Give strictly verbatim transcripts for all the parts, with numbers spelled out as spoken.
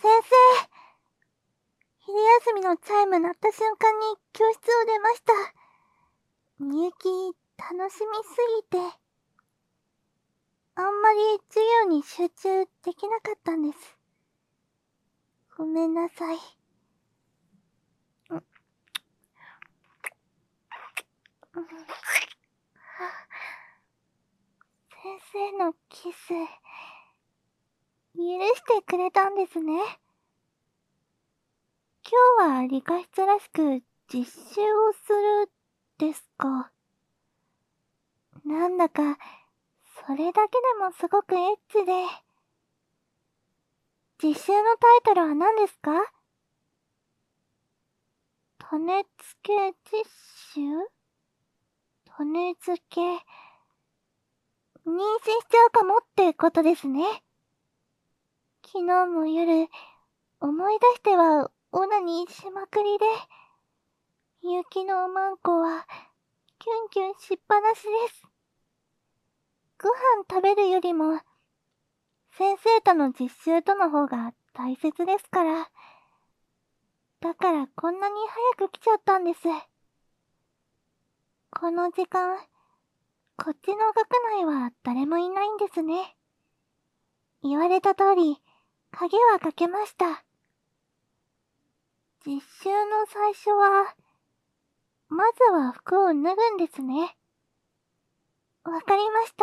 先生、昼休みのチャイム鳴った瞬間に教室を出ました。みゆき、楽しみすぎて、あんまり授業に集中できなかったんです。ごめんなさい。先生のキス、許してくれたんですね。今日は理科室らしく実習をするですか。なんだか、それだけでもすごくエッチで。実習のタイトルは何ですか？種付け実習？種付け、妊娠しちゃうかもってことですね。昨日も夜、思い出してはオナニーしまくりで、みゆきのおまんこは、キュンキュンしっぱなしです。ご飯食べるよりも、先生との実習との方が大切ですから。だからこんなに早く来ちゃったんです。この時間、こっちの学内は誰もいないんですね。言われた通り、鍵はかけました。実習の最初は、まずは服を脱ぐんですね。わかりました。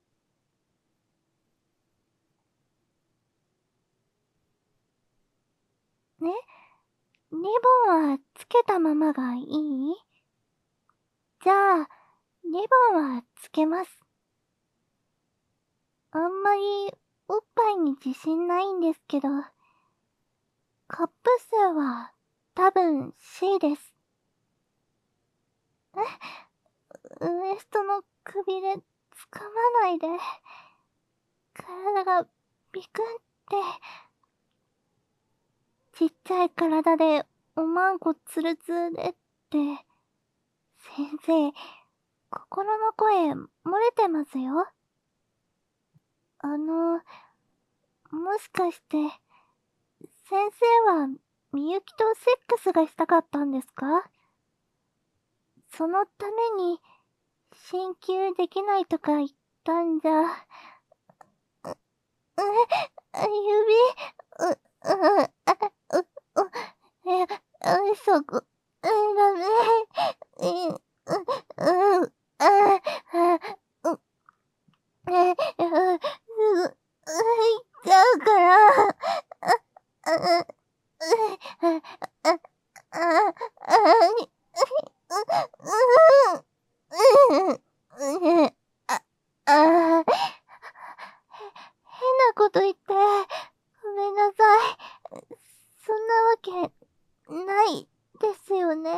ね、リボンはつけたままがいい？じゃあ、リボンはつけます。あんまりおっぱいに自信ないんですけど、カップ数は多分 C です。え、ウエストのくびれつかまないで。体がビクンって。ちっちゃい体でおまんこツルツルでって。先生、心の声漏れてますよ。あの、もしかして、先生はみゆきとセックスがしたかったんですか？そのために、進級できないとか言ったんじゃ。う、う、指、う、う、あ、う、う、え、う、そこ、ダメ、え、う、う、あ、あ、う、え、う、う、う、いっちゃうから、あ、あ、あ、あ、あ、あ、う、う、う、う、あ、あ、変なこと言って、ごめんなさい。そんなわけ、ないですよね。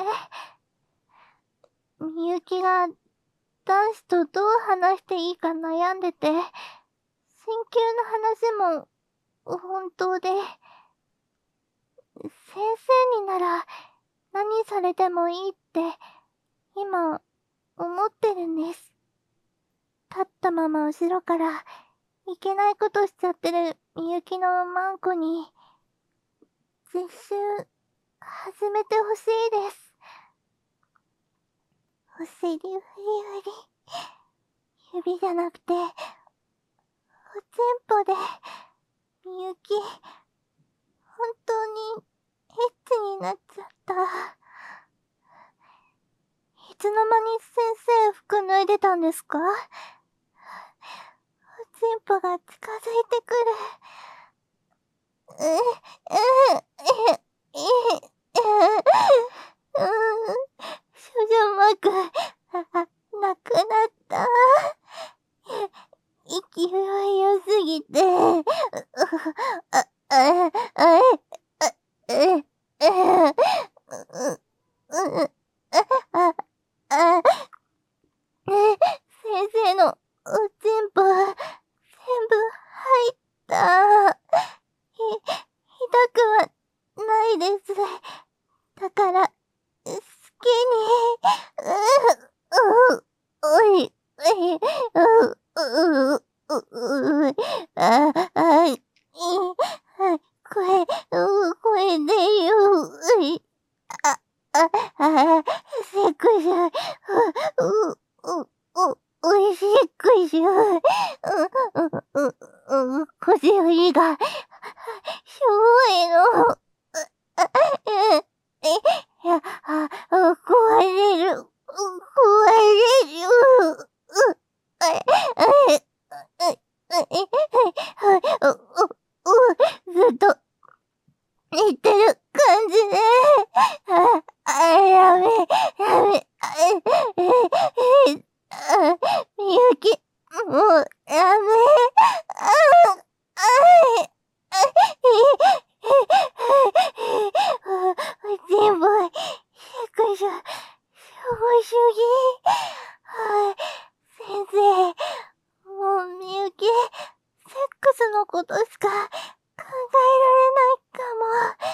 みゆきが、男子とどう話していいか悩んでて、進級の話も、本当で、先生になら、何されてもいいって、今、思ってるんです。立ったまま後ろから、いけないことしちゃってるみゆきのマンコに、実習、始めてほしいです。お尻フリフリ。指じゃなくて、おちんぽで、みゆき、本当に、エッチになっちゃった。いつの間に先生服脱いでたんですか？おちんぽが近づいてくる。う、う、え、え、え、うん、少女マーク、あ、なくなった。勢い良すぎて、あ、あ、あ、あ、え、え、え、う、う、あ、あ、ね、先生のおちんぽ、全部入った。ひ、痛くはないです。だから、好きに、う、う、おい、おい、う、う、う、う、う、あ、あ、い、 腰振りが、しょぼいの。え、いや、あ、壊れる。壊れる。ずっと、似てる感じで。あ、あ、やめ、やめ、え、え、あ、みゆき、もう、やめ、あ、あ、全部、百所、しょぼ主義。先生、もうみゆき、セックスのことしか考えられないかも。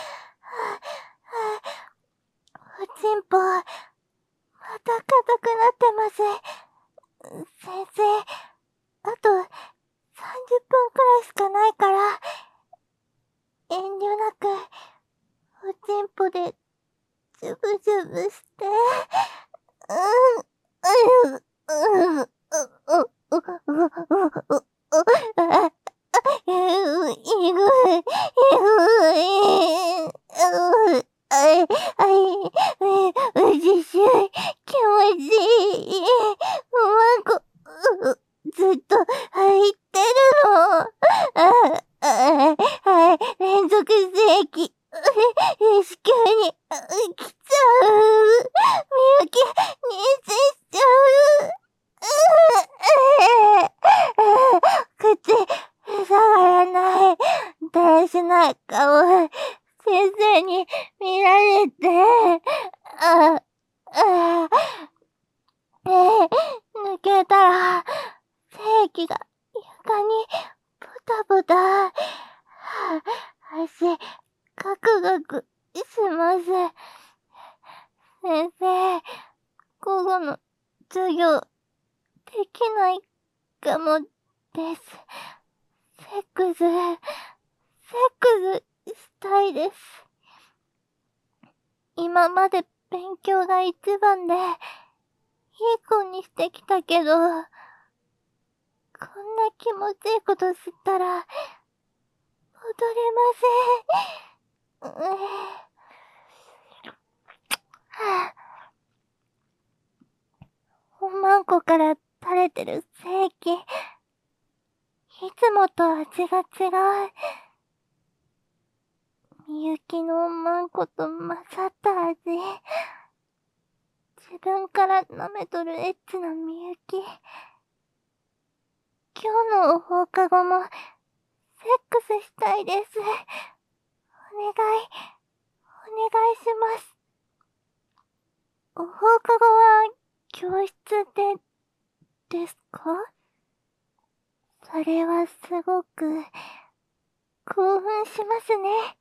おちんぽ、また硬くなってます。先生、あとさんじゅっぷんくらいしかないから、遠慮なく、おちんぽで、ジュブジュブして、うん、うん、うん、うん、うん、うん、うん、うん、えぐい、えぐい、えぐい、あい、あい、うじしゅい、気持ちいい、まこ、ずっと入ってるの。あ、あ、あ、連続正規、子宮に、来ちゃう。みゆき、妊娠しちゃう。口、塞がらない。だらしない顔、先生に見られて、あ、あ、で、抜けたら、精液が床に、ポタポタ、足、ガクガクします。先生、午後の授業、できないかもです。セックス、セックスしたいです。今まで勉強が一番で、いい子にしてきたけど、こんな気持ちいいこと知ったら、戻れません。うぅはぁ、おまんこから垂れてる精液、いつもと味が違う。みゆきのおまんこと混ざった味。自分から舐めとるエッチなみゆき。今日の放課後も、セックスしたいです。お願い、お願いします。お放課後は、教室で、ですか？それはすごく、興奮しますね。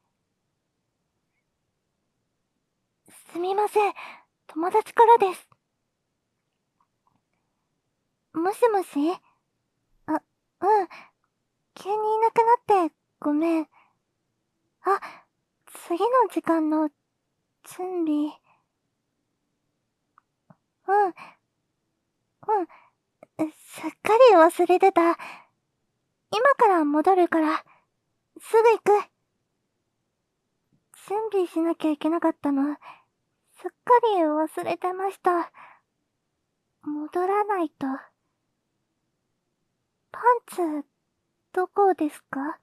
すみません、友達からです。もしもし？あ、うん。急にいなくなって、ごめん。あ、次の時間の、準備。うん。うん。すっかり忘れてた。今から戻るから、すぐ行く。準備しなきゃいけなかったの、すっかり忘れてました。戻らないと。パンツ、どこですか？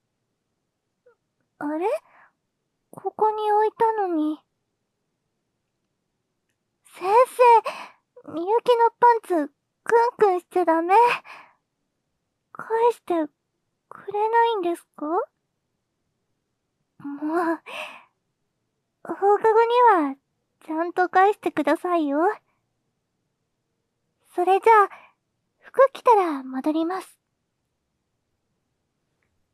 あれ？ここに置いたのに。先生、みゆきのパンツ、クンクンしちゃダメ。返してくれないんですか？もう、放課後には、ちゃんと返してくださいよ。それじゃあ、服着たら戻ります。